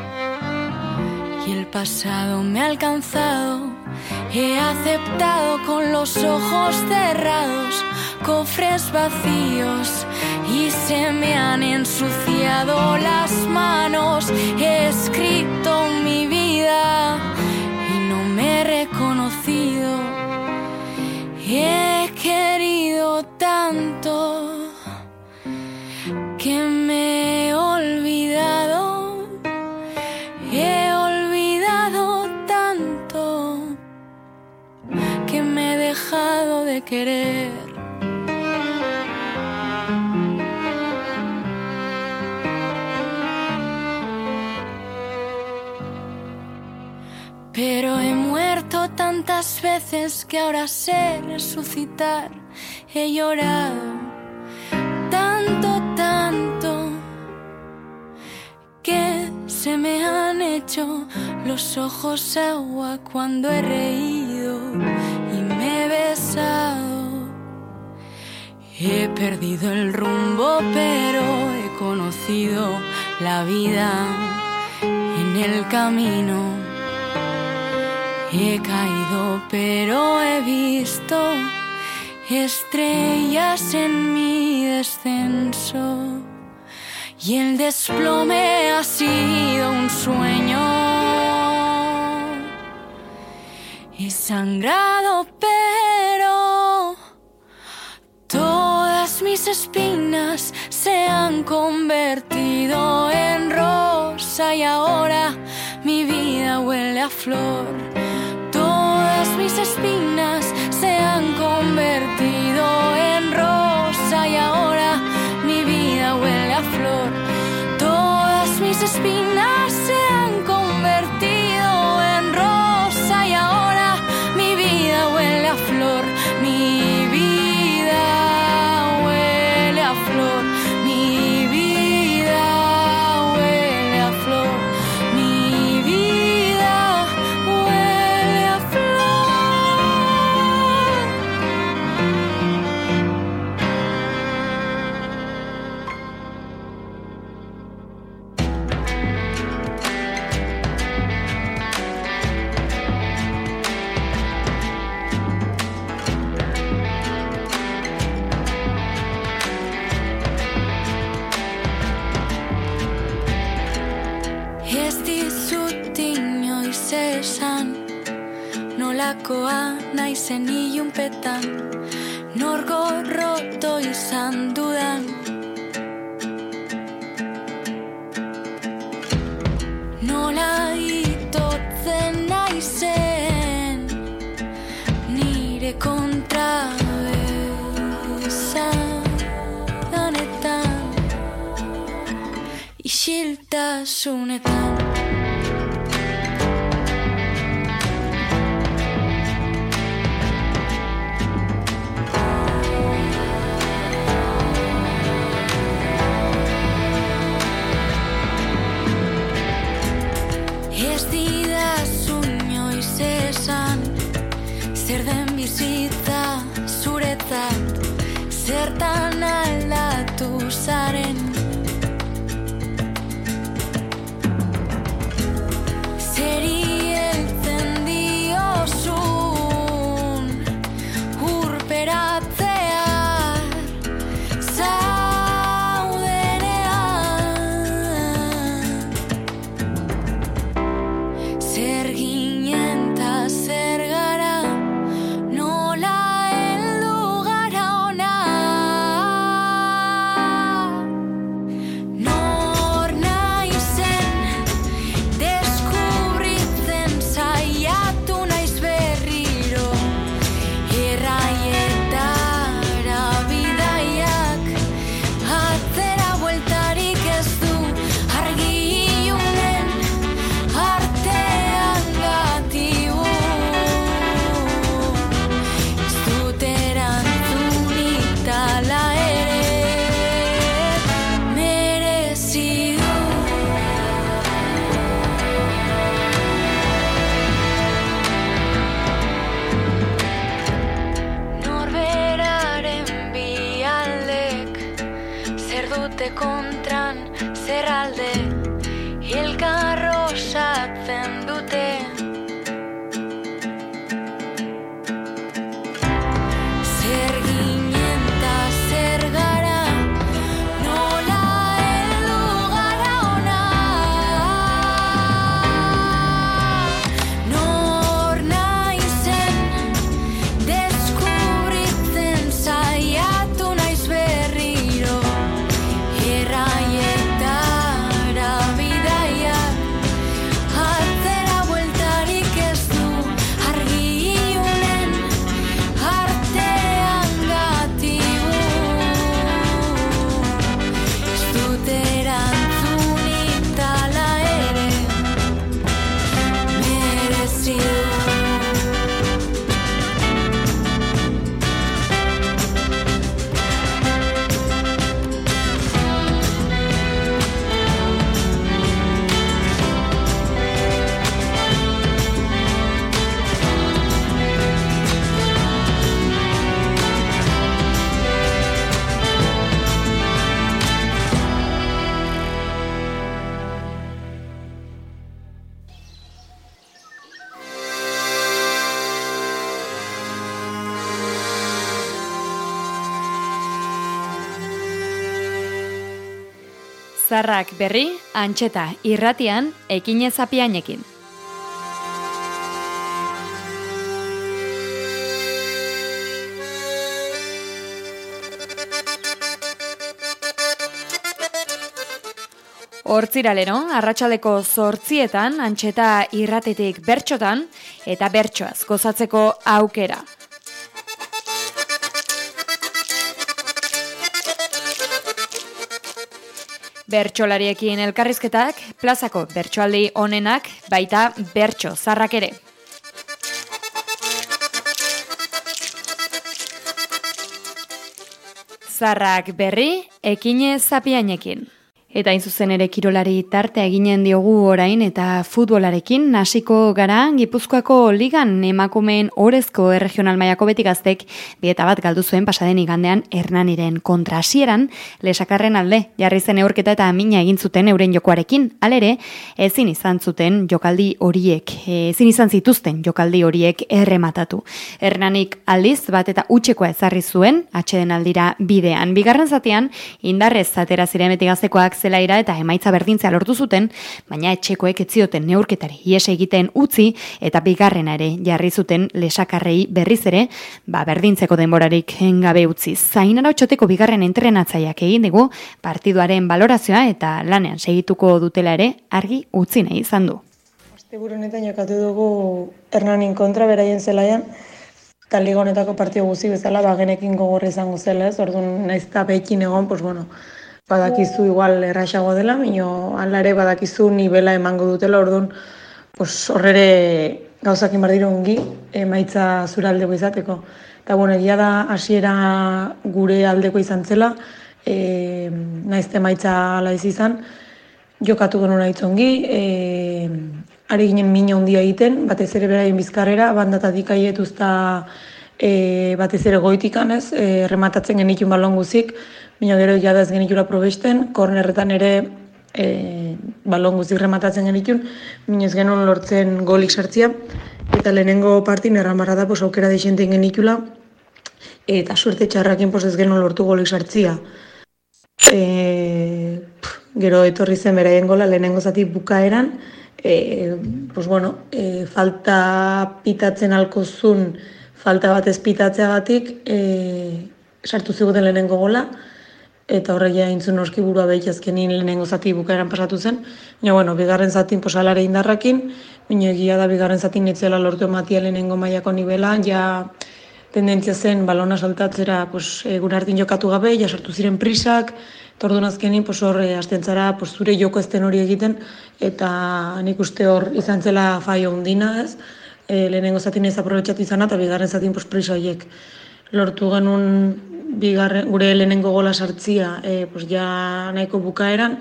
y el pasado me ha alcanzado. He aceptado con los ojos cerrados cofres vacíos y se me han ensuciado las manos. He escrito mi vida y no me he reconocido. He querido tanto que me he olvidado. He olvidado tanto que me he dejado de querer. Pero he muerto tantas veces que ahora sé resucitar. He llorado tanto, tanto, que se me han hecho los ojos agua cuando he reído y me he besado. He perdido el rumbo, pero he conocido la vida en el camino. He caído, pero he visto estrellas en mi descenso. y el desplome ha sido un sueño. He sangrado, pero todas mis espinas se han convertido en rosa y ahora mi vida huele a flor. Todas mis espinas se han convertido en rosa y ahora mi vida huele a flor. Todas mis espinas se han convertido en rosa y ahora mi vida huele a flor. Mi vida huele a flor. Mi vida huele a flor. Mi vida huele a flor. Ez dizut inoiz esan nolakoa naizen ilunpetan, nor gorroto izan dudan. Nola itotzen naizen nire kontra bezadanetan, isiltasunetan. Ez didazu inoiz esan zer den bizitza zuretzat, zertan aldatu zaren. Zeri heltzen diozun urperatzear zaudenean. Zer ginen ta zer gara, nola heldu gara ona. Nor naizen deskubritzen saiatu naiz berriro, erraietara bidaiak atzera bueltarik ez du, argi ilunen artean gatibu. Ez dut erantzunik tala ere merezi du. Norberaren bi aldek zer dute kontran, zer alde elkar osatzen dute. Zer ginen ta zer gara, nola heldu gara ona. Nor naizen deskubritzen saiatu naiz berriro, erraietara bidaiak atzera bueltarik ez du, argi ilunen artean gatibu. Ez dut erantzunik tala ere merezi du. Zarrak berri, Antxeta irratian, Ekinez Apiainekin. Hortziralero, arratsaldeko 8:00 Antxeta irratetik bertxotan eta bertsoaz gozatzeko aukera. Bertsolariekin elkarrizketak, plazako bertsoaldi onenak, baita bertso zarrak ere. Zarrak berri, Ekinez Apiainekin. Eta hain zuzen ere kirolari tartea eginen diogu orain eta futbolarekin hasiko gara Gipuzkoako ligan emakumeen orezko erregional mailako Beti Gaztek 2-1 galdu zuen pasaden igandean Hernaniren kontra. Hasieran lesakarren alde jarri zen neurketa eta mina egin zuten euren jokoarekin. Halere, ezin izan zituzten jokaldi horiek errematatu. Hernanik aldiz bat eta utxekoa ezarri zuen atxeden aldira bidean. Bigarren zatean indarrez atera ziren Beti Gaztekoak zelaira eta emaitza berdintzea lortu zuten, baina etxekoek ez zioten neurketari ihes egiten utzi eta bigarrena ere jarri zuten lesakarrei berriz ere, berdintzeko denborarik gabe utzi. Zainara Otxoteko bigarren entrenatzaileak egin digu partiduaren balorazioa eta lanean segituko dutela ere argi utzi nahi izan du. Asteburu honetan jokatu dugu Hernanin kontra beraien zelaian, eta liga honetako partidu guzti bezala genekin gogorra izango zela, ez? Orduan naiz eta behin egon, badakizu igual erraxago dela, baina hala ere badakizu nivela emango dutela, orduan horrere gauzakin bardiro ongi emaitza zure aldeko izateko. Eta egia da hasiera gure aldeko izan zela, naiz emaitza ala ez izan, jokatu genuen hitz ongi, ari ginen mina handia egiten, batez ere beraien bizkarrera, bandatatik aietuzta batez ere goitikan ez, rematatzen genitun balon guzik, baina gero jada ez genitula probesten, kornerretan ere balon guzik rematatzen genitun, baina ez genuen lortzen golik sartzia, eta lehenengo partin erramarra da aukera deixenten genitula, eta suerte txarrakin ez genuen lortu golik sartzia. Gero etorri zen beraien gola lehenengo zati bukaeran, falta pitatzen alkozun, falta bat ez pitatzeagatik, sartu ziguten lehenengo gola, eta horregia intzun noski burua behit azkenin lehenengo zati bukaeran pasatu zen. Baina, bigarren zatin posalare indarrakin, baina egia da bigarren zatin etzela lortu ematia lehenengo mailako nivela, ja tendentzia zen balona saltatzera gure hartin jokatu gabe, ja sartu ziren prisak, eta orduan azkenin horre astentzara zure joko ezten hori egiten, eta nik uste hor izan zela faio hundina ez, lehenengo zatin ez aprobetxatu izana, eta bigarren zatin prisa horiek. Lortu genuen gure lehenengo gola sartzia ja nahiko bukaeran,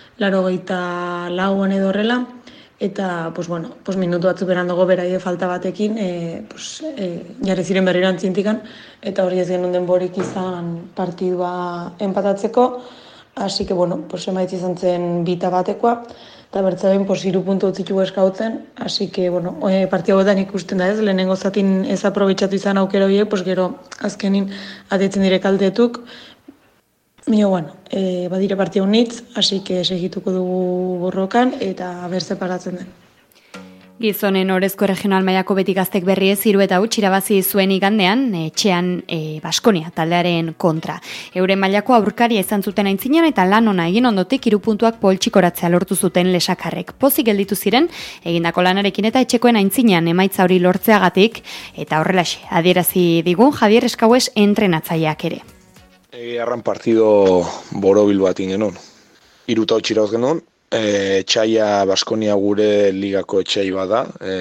84an edo horrela, eta minutu batzuk berandago beraide falta batekin jarri ziren berriro antzintikan, eta hori ez genuen denborik izan partidua enpatatzeko, hasi que emaitz izan zen 2-1, eta bertza behin 3 puntu utzitugu eskautzen, hasi que partida hauetan ikusten da ez, lehenengo zatin ez aprobetxatu izan aukera horiek, gero azkenin atetzen direk aldetuk, baina badire partida honitz, hasi que segituko dugu borrokan eta separatzen den. Gizonen orezko regional mailako Beti Gaztek berri ez 3-0 irabazi zuen igandean, etxean Baskonia taldearen kontra. Euren mailako aurkaria izan zuten aintzinean eta lan ona egin ondotik 3 puntuak poltsikoratzea lortu zuten lesakarrek. Pozik gelditu ziren, egindako lanarekin eta etxekoen aintzinean emaitza hori lortzeagatik, eta horrelaxe adierazi digu Javier Eskaues entrenatzaileak ere. Arran partido borobil bat ingenon. 3-0 irauz genon. Etxaia Baskonia gure ligako etxai bada,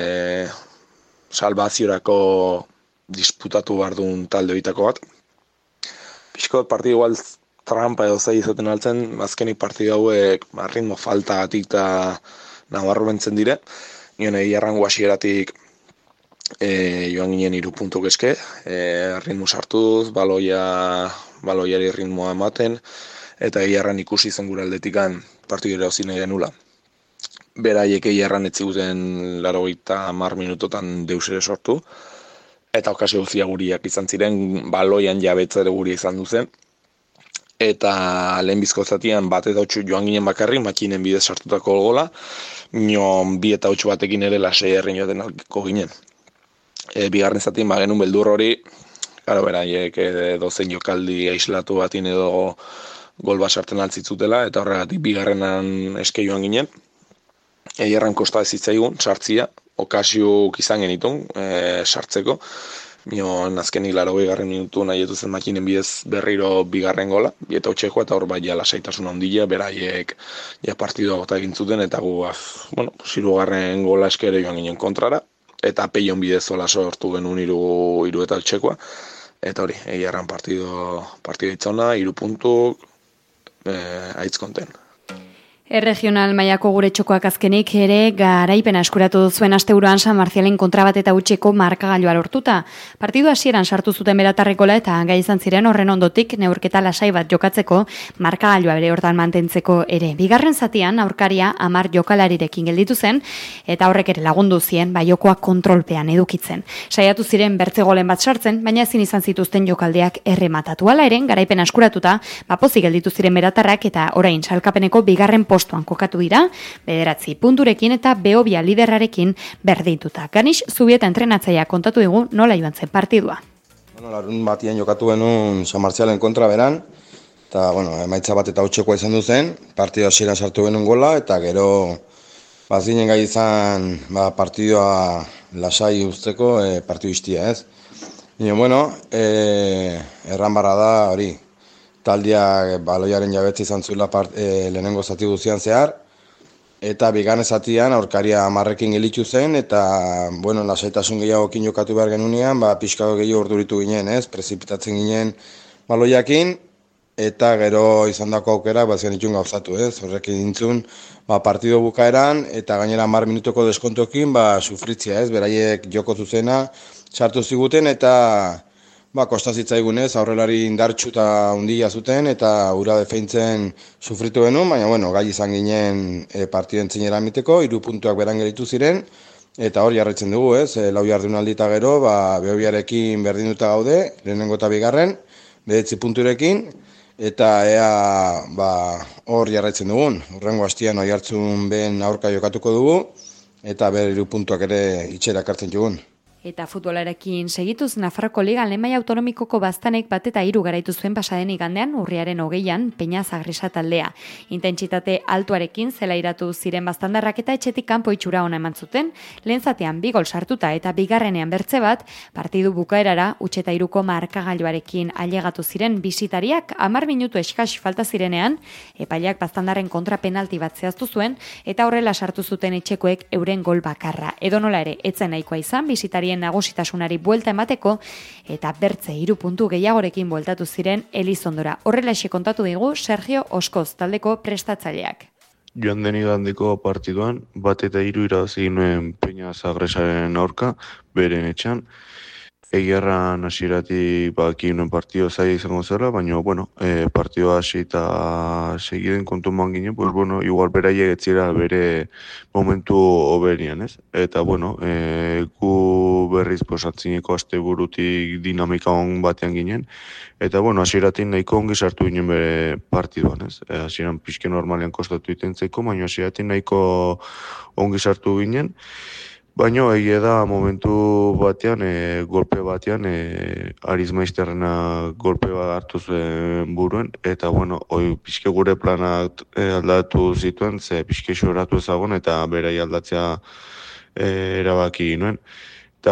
salvaziorako disputatu bardun talde bitako bat. Pixko partidu igual trampa edo zai izaten altzen, azkenik partidu hauek ritmo faltagatik eta nabarro bentzen dire. Nion egiarrango hasieratik joan ginen 3 puntuk eske, ritmo sartuz, baloiari ritmoa ematen, eta egiarran ikusi zen gure aldetikan partidu ere hozine genula. Beraiek egiarran etziguten 80 minutotan deus ere sortu, eta okazio guzia guriak izan ziren, baloian jabetza ere guri izan duzen, eta lehenbizko zatian 1-8 joan ginen bakarrik, makinen bidez sartutako gola, nion 2-8 batekin ere lasei herrin joaten alko ginen. Bigarren zatien genuen beldur hori, gara beraiek dozen jokaldi aislatu batin edo gol bat sartzen altzitzutela, eta horregatik bigarrenan eske joan ginen. Eierran kosta ez zitzaigun, sartzia, okasiuk izan genitun sartzeko. Nion azkenik 80. minutu nahi zen makinen bidez berriro bigarren gola, 2-8 eta hor bai lasaitasun handia, beraiek partidua gota egin zuten, eta gu, 3. gola eskere joan ginen kontrara, eta peion bidez zola sortu genuen 3-8, eta hori, eierran partido itzona, 3 puntuk, aitz konten. Regional mailako gure txokoak azkenik ere garaipena eskuratu zuen asteburuan San Marcialen kontra bat eta hutseko markagailua lortuta. Partidu hasieran sartu zuten beratarrekola eta gai izan ziren horren ondotik neurketa lasai bat jokatzeko markagailua bere hortan mantentzeko ere. Bigarren zatian aurkaria 10 jokalarirekin gelditu zen eta horrek ere lagundu zien jokoa kontrolpean edukitzen. Saiatu ziren bertze golen bat sartzen, baina ezin izan zituzten jokaldeak errematatu. Hala ere, garaipena eskuratuta, pozik gelditu ziren beratarrak eta orain salkapeneko bigarren postuan kokatu dira, 9 punturekin eta Beobia liderrarekin berdintuta. Ganix Zubieta entrenatzailea kontatu digu nola joan zen partidua. Larun batien jokatu genuen San Marcialen kontra beran, eta emaitza bat eta hutsekoa izan duzen, partidua hasieran sartu genuen gola, eta gero bazinen gai izan partidua lasai usteko partidu iztia, ez? Erran barra da hori, taldia baloiaren jabetze izan zuela lehenengo zati guzian zehar, eta bigarren zatian aurkaria 10ekin gelditu zen, eta lasaitasun gehiagokin jokatu behar genunean, pixkago gehiago orduritu ginen, ez? Prezipitatzen ginen baloiakin, eta gero izandako aukera bazien itxun gauzatu, ez? Horrekin dintzun partido bukaeran, eta gainera 10 minutuko deskontokin sufritzia, ez? Beraiek joko zuzena sartu ziguten, eta kostazitzaigunes, aurrelari indartxu eta hundia zuten, eta ura defeintzen sufritu genuen, baina gai izan ginen partiden txinera miteko, 3 puntuak beran gelitu ziren, eta hor jarraitzen dugu, ez? 4 jardunaldi eta gero, Beobiarekin berdinduta gaude, lehenengo eta bigarren, 9 punturekin, eta ea hor jarraitzen dugun. Hurrengo hastian Oiartzun ben aurka jokatuko dugu, eta 3 puntuak ere itxera ekartzen dugun. Eta futbolarekin segituz, Nafarroko Ligan lehen maila autonomikoko baztanek 1-3 garaitu zuen pasaden igandean, urriaren 20an, Peña Zagresa taldea. Intentsitate altuarekin zelairatu ziren baztandarrak eta etxetik kanpo itxura ona eman zuten, lehen zatean 2 gol sartuta eta bigarrenean bertze bat, partidu bukaerara, 8-3ko markagailuarekin ailegatu ziren bisitariak 10 minutu eskas falta zirenean, epaileak baztandarren kontra penalti bat zehaztu zuen, eta horrela sartu zuten etxekoek euren gol bakarra. Edonola ere, etzen nahikoa izan, bisitarien nagusitasunari buelta emateko eta bertze 3 puntu gehiagorekin bueltatu ziren Elizondora. Horrelaxe kontatu digu Sergio Oskoz taldeko prestatzaileak. Joan den igandeko partiduan 1-3 irabazi nuen Peña Zagresaren aurka beren etxan. Egiarran hasieratik nuen partido zaila izango zela, baina partidua hasi eta segiden kontuman ginen, igual beraiek etzira bere momentu hoberian, ez? Eta gu berriz atzineko asteburutik dinamika on batean ginen, eta hasieratik nahiko ongi sartu ginen bere partiduan, ez? Hasieran pixke normalean kostatu itentzeko, baina hasieratik nahiko ongi sartu ginen. Baina egia da momentu batean, golpe batean, Ariz Maizterrena golpe bat hartu zuen buruen, eta pixke gure planak aldatu zituen, ze pixke xoratu ezagun eta berai aldatzea erabaki ginoen. Eta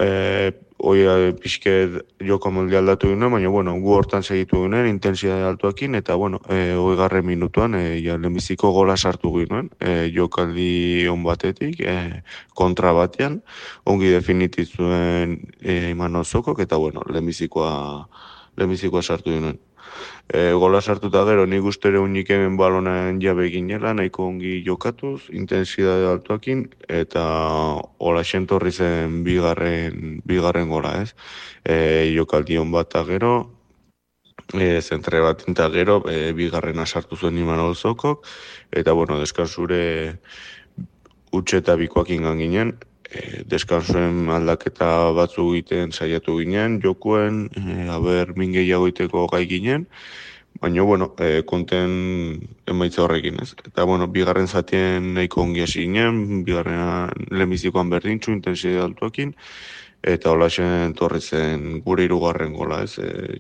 pixke joko molde aldatu ginoen, baina gu hortan segitu ginoen, intensidade altuakin, eta 20. minutuan lehenbiziko gola sartu ginoen, jokaldi on batetik, kontra batean, ongi definitizuen Imanol Sokok, eta lehenbizikoa sartu ginoen. Gola sartuta gero nik uste ere unik hemen balonen jabe ginela, nahiko ongi jokatuz, intensidade altuakin, eta hola xentorri zen bigarren gola, ez? Jokaldion bat eta gero, zentre bat eta gero, bigarrena sartu zuen Imanol Sokok, eta deskansure utxe eta bikoak ingan ginen, deskansuen aldaketa batzu egiten saiatu ginen, jokuen, min gehiago iteko gai ginen, Baina, bueno, konten emaitza horrekin, ez? Eta, bueno, bigarren zatien nahiko ongi hasi ginen, bigarrenan lehenbizikoan berdintxu, intensitate altuekin, eta holaxen torri zen gure hirugarren gola, ez?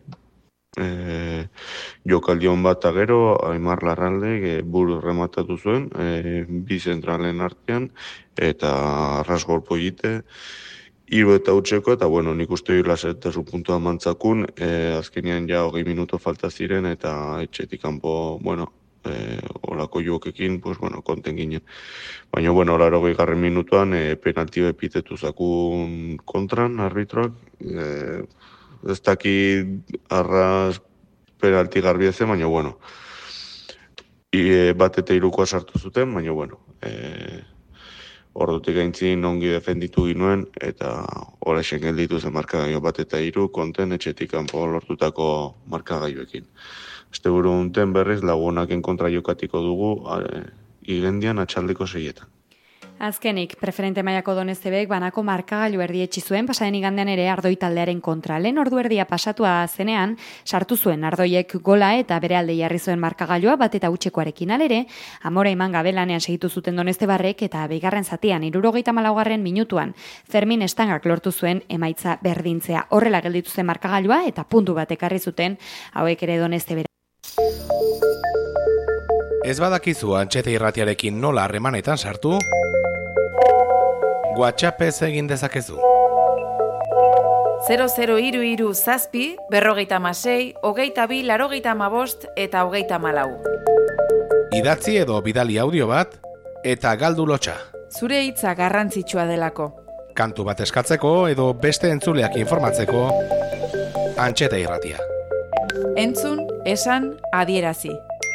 Jokaldion bat gero, Aimar Larralde buru rematatu zuen, bi zentralen artean, eta rasgolpo egite, hiru eta utzeko, eta bueno, nik uste dut lasetasun puntua mantzakun, azkenean ja 20 minuto falta ziren, eta etxetik kanpo, bueno, olako jokekin, pues bueno, konten ginen. Baina, bueno, 80. minutuan penalti epitetu zakun kontran, arbitroak, ez daki arras penalti garbi ezen, baina, bueno, bat eta hirukoa sartu zuten, baina, bueno, ordutik gaintzin ongi defenditu ginuen, eta horrexen gelditu zen markagailo bat eta hiru konten etxetik kanpo lortutako markagailuekin. Asteburu honetan berriz Lagunaken kontra jokatiko dugu igendian atxaldeko 6etan. Azkenik, preferente mailako Doneztebek banako markagailu erdietsi zuen pasaden igandean ere Ardoi taldearen kontra. Lehen ordu erdia pasatua zenean, sartu zuen Ardoiek gola eta bere alde jarri zuen markagailua bat eta utxekoarekin alere, Amora iman gabe lanean segitu zuten Doneztebarrek eta bigarren zatian 74. minutuan Fermin Estangak lortu zuen emaitza berdintzea. Horrela gelditu zen markagailua eta puntu bat ekarri zuten hauek ere Doneztebera. Ez badakizu Antxeta irratiarekin nola harremanetan sartu? WhatsAppez egin dezakezu. 0033 zazpi, 56, 22, 85 eta 34. Idatzi edo bidali audio bat eta galdu lotxa. Zure hitza garrantzitsua delako. Kantu bat eskatzeko edo beste entzuleak informatzeko Antxeta irratia. Entzun, esan, adierazi.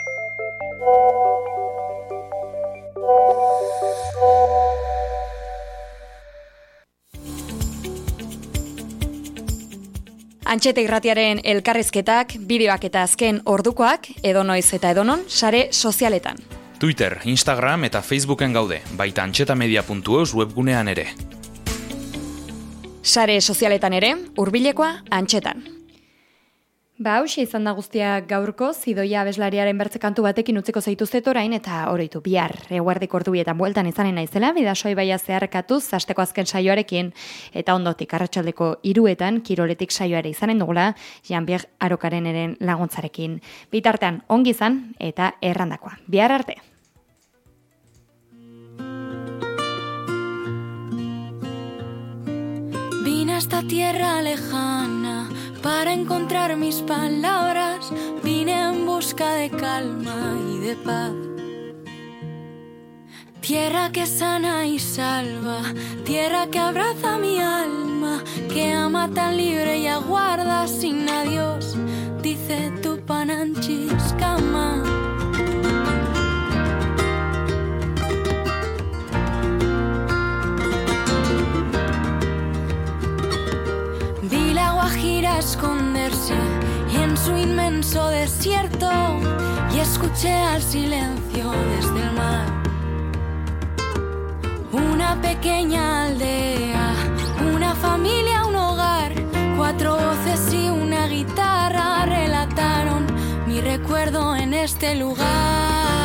Antxeta irratiaren elkarrizketak, bideoak eta azken ordukoak, edonoiz eta edonon, sare sozialetan. Twitter, Instagram eta Facebooken gaude, baita antxetamedia.eus webgunean ere. Sare sozialetan ere, hurbilekoa Antxetan. Hauxe izan da guztiak gaurko, Zidoia abeslariaren bertzekantu batekin utziko zaituztet orain eta oroitu bihar. Eguerdiko ordubietan bueltan izanen naizela, Bidasoa ibaia zeharkatuz, asteko azken saioarekin, eta ondotik arratsaldeko 3etan, kiroletik saioare izanen dugula, Jean-Pierre Arokaren eren laguntzarekin. Bitartean, ongi izan eta errandakoa. Bihar arte! Vine a esta tierra lejana para encontrar mis palabras, vine en busca de calma y de paz. Tierra que sana y salva, tierra que abraza mi alma, que ama tan libre y aguarda sin adiós, dice Tupananchis Kama. Vi la Guajira esconderse en su inmenso desierto y escuché al silencio desde el mar. Una pequeña aldea, una familia, un hogar, 4 voces y una guitarra relataron mi recuerdo en este lugar.